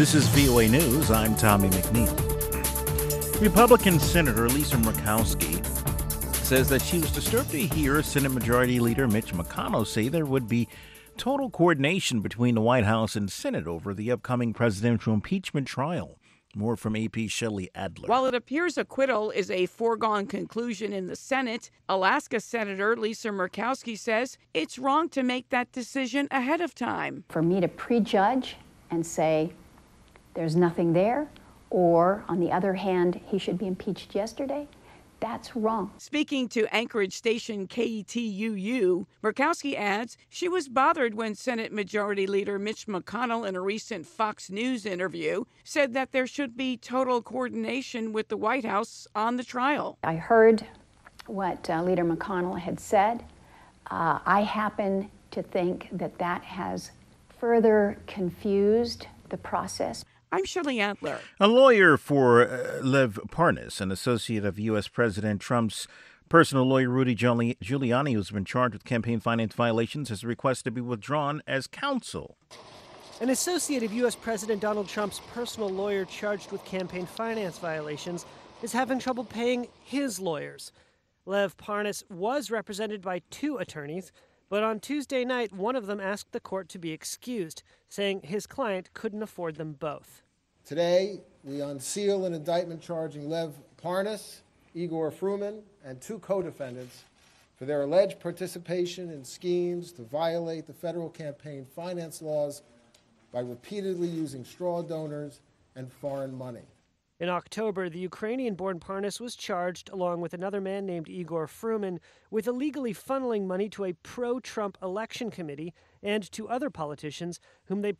This is VOA News. I'm Tommy McNeil. Republican Senator Lisa Murkowski says that she was disturbed to hear Senate Majority Leader Mitch McConnell say there would be total coordination between the White House and Senate over the upcoming presidential impeachment trial. More from AP Shelley Adler. While it appears acquittal is a foregone conclusion in the Senate, Alaska Senator Lisa Murkowski says it's wrong to make that decision ahead of time. For me to prejudge and say there's nothing there, or on the other hand, he should be impeached yesterday, that's wrong. Speaking to Anchorage station KTUU, Murkowski adds she was bothered when Senate Majority Leader Mitch McConnell, in a recent Fox News interview, said that there should be total coordination with the White House on the trial. I heard what Leader McConnell had said. I happen to think that that has further confused the process. I'm Shelley Adler. A lawyer for Lev Parnas, an associate of U.S. President Trump's personal lawyer Rudy Giuliani, who's been charged with campaign finance violations, has requested to be withdrawn as counsel. An associate of U.S. President Donald Trump's personal lawyer charged with campaign finance violations is having trouble paying his lawyers. Lev Parnas was represented by two attorneys, but on Tuesday night, one of them asked the court to be excused, saying his client couldn't afford them both. Today, we unseal an indictment charging Lev Parnas, Igor Fruman, and two co-defendants for their alleged participation in schemes to violate the federal campaign finance laws by repeatedly using straw donors and foreign money. In October, the Ukrainian-born Parnas was charged, along with another man named Igor Fruman, with illegally funneling money to a pro-Trump election committee and to other politicians whom they